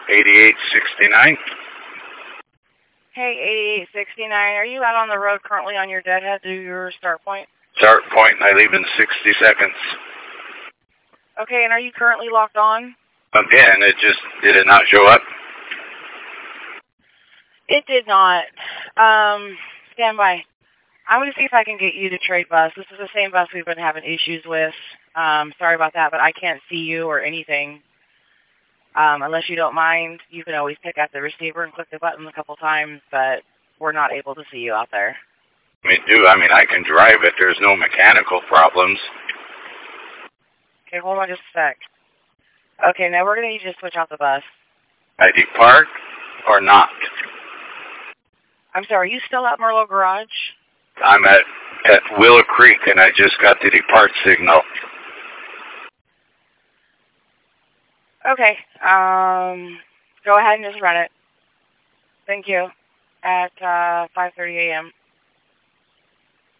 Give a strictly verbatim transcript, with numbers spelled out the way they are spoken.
eighty-eight sixty-nine. Hey, eighty-eight sixty-nine, are you out on the road currently on your deadhead to your start point? Start point, and I leave in sixty seconds. Okay, and are you currently locked on? Again, it just, did it not show up? It did not. Um, stand by. I'm going to see if I can get you to trade bus. This is the same bus we've been having issues with. Um, sorry about that, but I can't see you or anything. Um, unless you don't mind, you can always pick up the receiver and click the button a couple times, but we're not able to see you out there. I mean, do, I mean, I can drive it. There's no mechanical problems. Okay, hold on just a sec. Okay, now we're going to need you to switch out the bus. I depart or not? I'm sorry, are you still at Merlot Garage? I'm at, at Willow Creek, and I just got the depart signal. Okay, um, go ahead and just run it. Thank you. At uh, five thirty a m